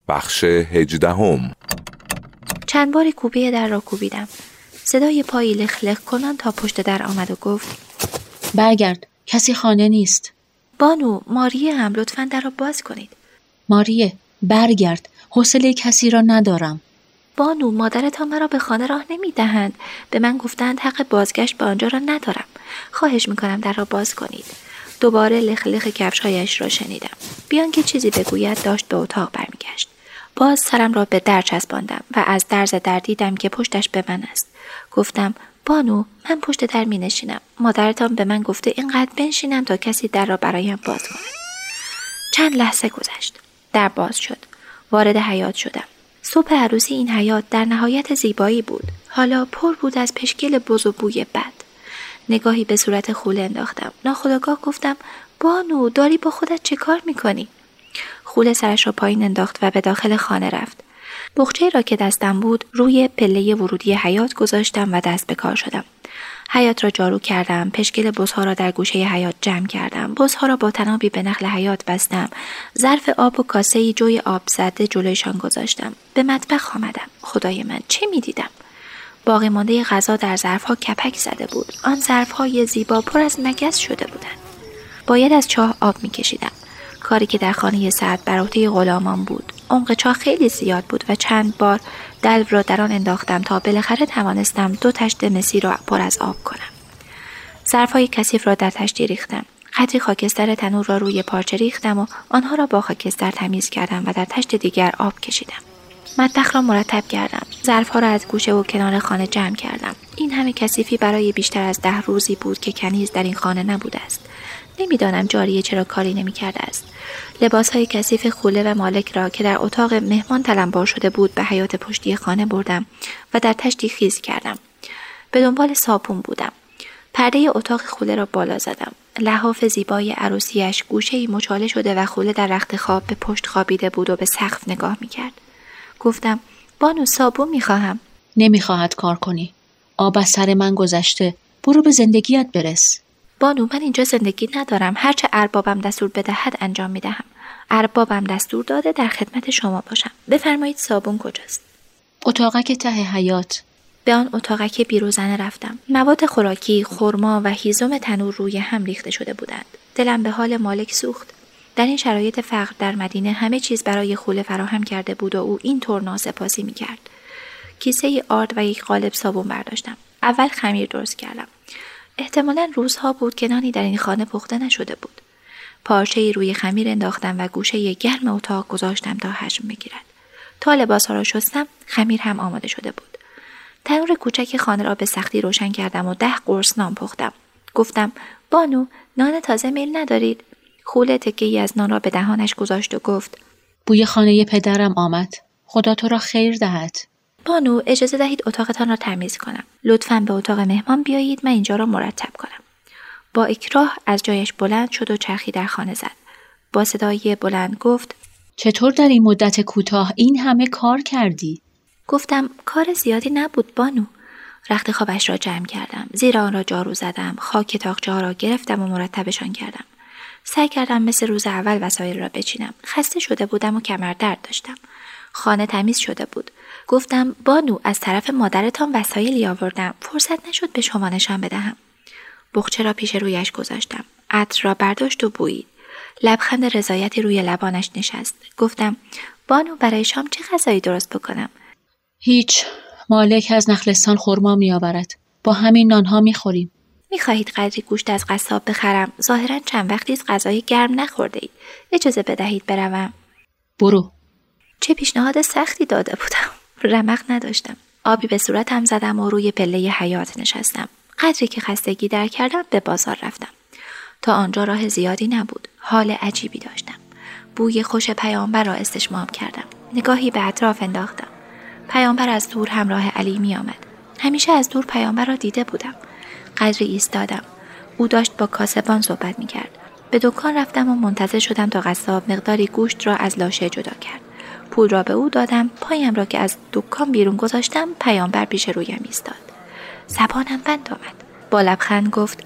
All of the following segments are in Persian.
بخش 18. چند باری کوبه در را کوبیدم. صدای پایی لخ لخ کنان تا پشت در آمد و گفت برگرد، کسی خانه نیست. بانو، ماریه هم، لطفاً در را باز کنید. ماریه، برگرد، حوصله کسی را ندارم. بانو، مادرتان مرا به خانه راه نمی دهند. به من گفتند حق بازگشت به آنجا را ندارم. خواهش میکنم در را باز کنید. دوباره لخ لخ کفش‌هایش را شنیدم. بیان که چیزی بگوید داشت به اتاق برمیگشت. باز سرم را به در چسباندم و از درز در دیدم که پشتش به من است. گفتم بانو، من پشت در می نشینم. مادرتان به من گفته اینقدر بنشینم تا کسی در را برایم باز کند. چند لحظه گذشت. در باز شد. وارد حیاط شدم. صبح عروسی این حیاط در نهایت زیبایی بود. حالا پر بود از پشگل بز و بوی بد. نگاهی به صورت خوله انداختم. ناخودآگاه گفتم بانو، داری با خودت چه کار میکنی؟ خوله سرش را پایین انداخت و به داخل خانه رفت. بخچه را که دستم بود روی پله ورودی حیاط گذاشتم و دست به کار شدم. حیاط را جارو کردم، پشگل بزها را در گوشه حیاط جمع کردم، بزها را با طنابی به نخل حیاط بستم، ظرف آب و کاسه‌ای جوی آب زده جلویشان گذاشتم. به مطبخ آمدم. خدای من، چه می‌دیدم؟ باقی مانده غذا در ظرف‌ها کپک زده بود. آن ظرف‌های زیبا پر از مگس شده بودند. باید از چاه آب می‌کشیدم. کاری که در خانه سعد بر عهده غلامان بود. عمق چاه خیلی زیاد بود و چند بار دلو را در آن انداختم تا بالاخره توانستم 2 تشت مسی را پر از آب کنم. ظرف‌های کثیف را در تشتی ریختم. قدری خاکستر تنور را روی پارچه ریختم و آنها را با خاکستر تمیز کردم و در تشت دیگر آب کشیدم. مطبخ را مرتب کردم. ظرف‌ها را از گوشه و کنار خانه جمع کردم. این همه کثیفی برای بیشتر از 10 روزی بود که کنیز در این خانه نبوده است. نمیدانم جاریه چرا کاری نمی‌کرده است. لباس‌های کثیف خوله و مالک را که در اتاق مهمان تلمبار شده بود به حیاط پشتی خانه بردم و در تشتی خیز کردم. به دنبال صابون بودم. پرده اتاق خوله را بالا زدم. لحاف زیبای عروسیش گوشه‌ای مچاله شده و خوله در رخت خواب به پشت خوابیده بود و به سقف نگاه می‌کرد. گفتم بانو، صابون می‌خواهم. نمی‌خواهد کار کنی. آب از سر من گذشته. برو به زندگیت برس. بانو، من اینجا زندگی ندارم. هرچه اربابم دستور بدهد انجام می‌دهم. اربابم دستور داده در خدمت شما باشم. بفرمایید صابون کجاست؟ اتاقک ته حیاط. به آن اتاقک بیروزنه رفتم. مواد خوراکی، خرما و هیزم تنور روی هم ریخته شده بودند. دلم به حال مالک سوخت. در این شرایط فقر در مدینه همه چیز برای خوله فراهم کرده بود و او این طور ناسپاسی می‌کرد. کیسه آرد و یک قالب صابون برداشتم. اول خمیر درست کردم. احتمالاً روزها بود که نانی در این خانه پخته نشده بود. پارچه‌ای روی خمیر انداختم و گوشه گرم اتاق گذاشتم تا حجم بگیرد. تا لباس‌ها را شستم، خمیر هم آماده شده بود. تنور کوچک خانه را به سختی روشن کردم و 10 قرص نان پختم. گفتم بانو، نان تازه میل ندارید؟ خوله تکه‌ای از نان را به دهانش گذاشت و گفت بوی خانه پدرم آمد. خدا تو را خیر دهد. بانو، اجازه دهید اتاقتان را تمیز کنم. لطفاً به اتاق مهمان بیایید، من اینجا را مرتب کنم. با اکراه از جایش بلند شد و چرخی در خانه زد. با صدای بلند گفت چطور در این مدت کوتاه این همه کار کردی؟ گفتم کار زیادی نبود بانو. رخت خوابش را جمع کردم. زیر آن را جارو زدم. خاک تاقچه‌ها را گرفتم و مرتبشان کردم. سعی کردم مثل روز اول وسایل را بچینم. خسته شده بودم و کمر درد داشتم. خانه تمیز شده بود. گفتم بانو، از طرف مادرتان وسایلی آوردم. فرصت نشد به شما نشان بدهم. بخچه را پیش رویش گذاشتم. عطر را برداشت و بویید. لبخند رضایتی روی لبانش نشست. گفتم بانو، برای شام چه غذایی درست بکنم؟ هیچ. مالک از نخلستان خرما میآورد. با همین نانها میخوریم. میخواهید قدری گوشت از قصاب بخرم؟ ظاهراً چند وقتی از غذای گرم نخورده اید. اجازه بدهید بروم. برو. چه پیشنهاد سختی داده بودم. رمق نداشتم. آبی به صورتم زدم و روی پله حیاط نشستم. قدری که خستگی در کردم به بازار رفتم. تا آنجا راه زیادی نبود. حال عجیبی داشتم. بوی خوش پیامبر را استشمام کردم. نگاهی به اطراف انداختم. پیامبر از دور همراه علی می آمد. همیشه از دور پیامبر را دیده بودم. قدری ایستادم. او داشت با کاسبان صحبت می کرد. به دکان رفتم و منتظر شدم تا قصاب مقداری گوشت را از لاشه جدا کرد. پول را به او دادم. پایم را که از دکان بیرون گذاشتم، پیامبر پیش رویم ایستاد. زبانم بند آمد. با لبخند گفت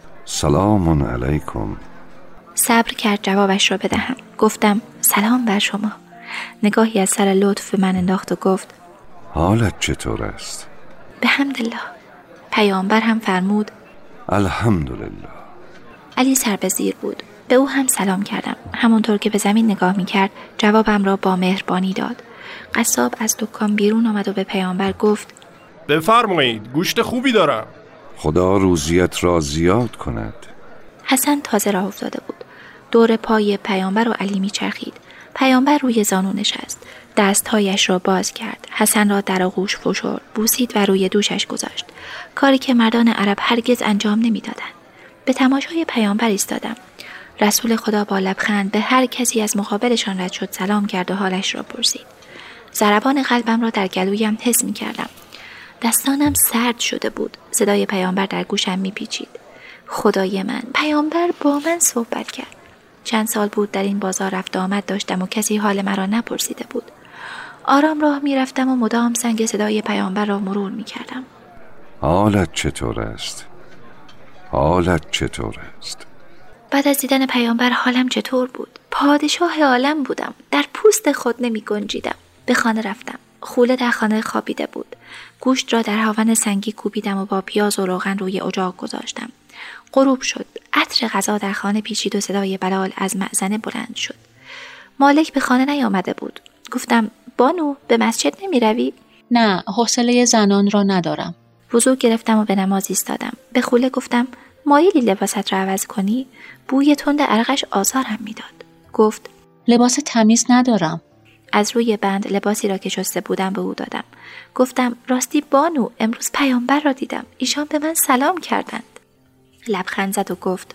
سلام علیکم. صبر کرد جوابش را بدهم. گفتم سلام بر شما. نگاهی از سر لطف به من انداخت و گفت حالت چطور است؟ به حمدالله. پیامبر هم فرمود الحمدلله. علی سر به زیر بود. به او هم سلام کردم. همونطور که به زمین نگاه میکرد جوابم را با مهربانی داد. قصاب از دکان بیرون آمد و به پیامبر گفت بفرمایید، گوشت خوبی دارم. خدا روزیت را زیاد کند. حسن تازه راه افتاده بود. دور پای پیامبر و علی میچرخید. پیامبر روی زانو نشست. دستهایش را باز کرد. حسن را در آغوش فشرد، بوسید و روی دوشش گذاشت. کاری که مردان عرب هرگز انجام نمیدادند. به تماشای پیامبر ایستادم. رسول خدا با لبخند به هر کسی از مقابلشان رد شد سلام کرد و حالش را پرسید. ضربان قلبم را در گلویم حس می‌کردم. دستانم سرد شده بود. صدای پیامبر در گوشم میپیچید. خدای من، پیامبر با من صحبت کرد. چند سال بود در این بازار رفت آمد داشتم و کسی حال مرا نپرسیده بود. آرام راه میرفتم و مدام سنگ صدای پیامبر را مرور میکردم. حالت چطور است؟ حالت چطور است؟ بعد از دیدن پیامبر حالم چطور بود؟ پادشاه عالم بودم. در پوست خود نمی گنجیدم. به خانه رفتم. خوله در خانه خوابیده بود. گوشت را در هاون سنگی کوبیدم و با پیاز و روغن روی اجاق گذاشتم. غروب شد. عطر غذا در خانه پیچید و صدای بلال از مأذنه بلند شد. مالک به خانه نیامده بود. گفتم بانو به مسجد نمی روی؟ نه، حوصله زنان را ندارم. وضو گرفتم و به نماز ایستادم. به خوله گفتم مایلی لباست را عوض کنی؟ بوی تند عرقش آزارم میداد. گفت لباس تمیز ندارم. از روی بند لباسی را که شسته بودم به او دادم. گفتم راستی بانو، امروز پیامبر را دیدم. ایشان به من سلام کردند. لبخند زد و گفت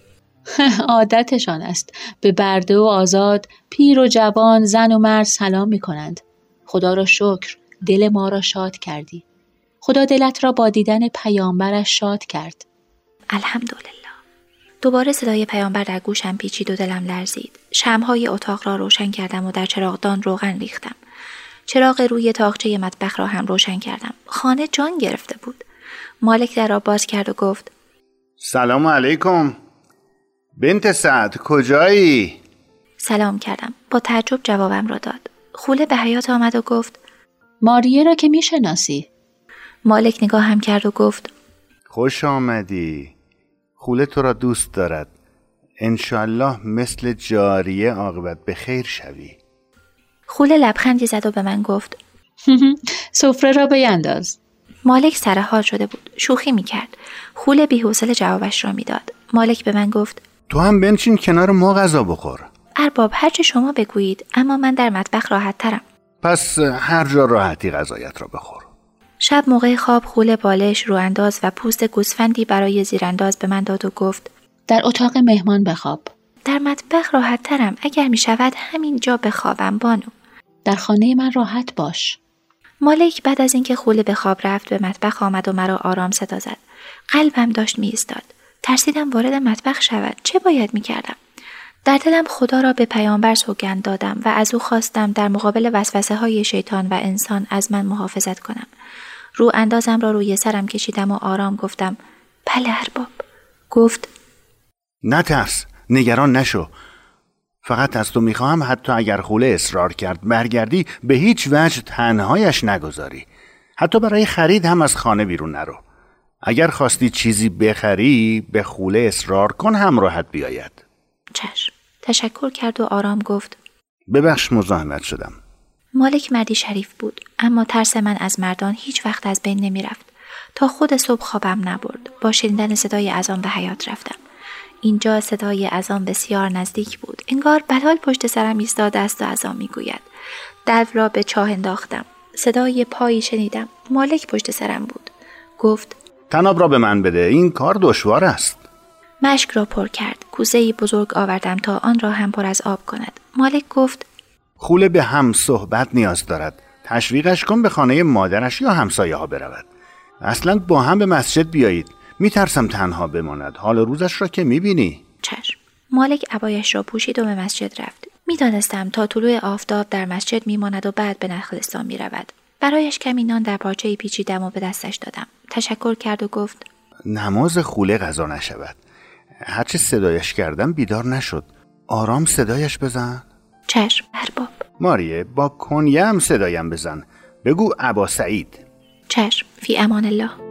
عادتشان است. به برده و آزاد، پیر و جوان، زن و مرد سلام می کنند. خدا را شکر، دل ما را شاد کردی. خدا دلت را با دیدن پیامبرش شاد کرد. الحمدلله. دوباره صدای پیامبر در گوشم پیچید و دلم لرزید. شمع‌های اتاق را روشن کردم و در چراغدان روغن ریختم. چراغ روی تاقچه مطبخ را هم روشن کردم. خانه جان گرفته بود. مالک در را باز کرد و گفت سلام علیکم. بنت سعد کجایی؟ سلام کردم. با تعجب جوابم را داد. خوله به حیاط آمد و گفت ماریه را که میشناسی. مالک نگاهم کرد و گفت خوش آمدی. خوله تو را دوست دارد. انشالله مثل جاریه عاقبت به خیر شوی. خوله لبخندی زد و به من گفت سفره را بینداز. مالک سرحال شده بود. شوخی میکرد. خوله بی‌حوصله جوابش را میداد. مالک به من گفت تو هم بنشین کنار ما غذا بخور. ارباب هرچه شما بگویید، اما من در مطبخ راحت ترم. پس هر جا راحتی غذایت را بخور. شب موقع خواب خوله بالش، روانداز و پوست گوسفندی برای زیرانداز به من داد و گفت در اتاق مهمان بخواب. در مطبخ راحت ترم. اگر می شود همین جا بخوابم بانو. در خانه من راحت باش. مالک بعد از اینکه خوله به خواب رفت به مطبخ آمد و مرا آرام صدا زد. قلبم داشت می ایستاد. ترسیدم وارد مطبخ شود. چه باید می کردم؟ در دلم خدا را به پیامبر سوگند دادم و از او خواستم در مقابل وسوسه های شیطان و انسان از من محافظت کنم. رو اندازم را روی سرم کشیدم و آرام گفتم بله ارباب. گفت نترس، نگران نشو. فقط از تو میخواهم حتی اگر خوله اصرار کرد برگردی به هیچ وجه تنهایش نگذاری. حتی برای خرید هم از خانه بیرون نرو. اگر خواستی چیزی بخری به خوله اصرار کن همراهت بیاید. چشم. تشکر کرد و آرام گفت ببخش مزاحمت شدم. مالک مردی شریف بود، اما ترس من از مردان هیچ وقت از بین نمی رفت. تا خود صبح خوابم نبرد. با شنیدن صدای اذان به حیاط رفتم. اینجا صدای اذان بسیار نزدیک بود. انگار بلال پشت سرم ایستاده است و اذان می گوید. در را به چاه انداختم. صدای پایی شنیدم. مالک پشت سرم بود. گفت طناب را به من بده، این کار دشوار است. مشک را پر کرد. کوزه‌ای بزرگ آوردم تا آن را هم پر از آب کند. مالک گفت خوله به هم صحبت نیاز دارد. تشویقش کن به خانه مادرش یا همسایه ها برود. اصلا با هم به مسجد بیایید. میترسم تنها بماند. حال روزش را که میبینی. چشم. مالک عبایش را پوشید و به مسجد رفت. میدانستم تا طلوع آفتاب در مسجد میماند و بعد به نخلستان میرود. برایش کمی نان در پارچه‌ای پیچیدم و به دستش دادم. تشکر کرد و گفت نماز خوله قضا نشود. هرچه صدایش کردم بیدار نشد. آرام صدایش بزن. چشم ارباب. ماریه با کنیه هم صدایم بزن. بگو ابا سعید. چشم، فی امان الله.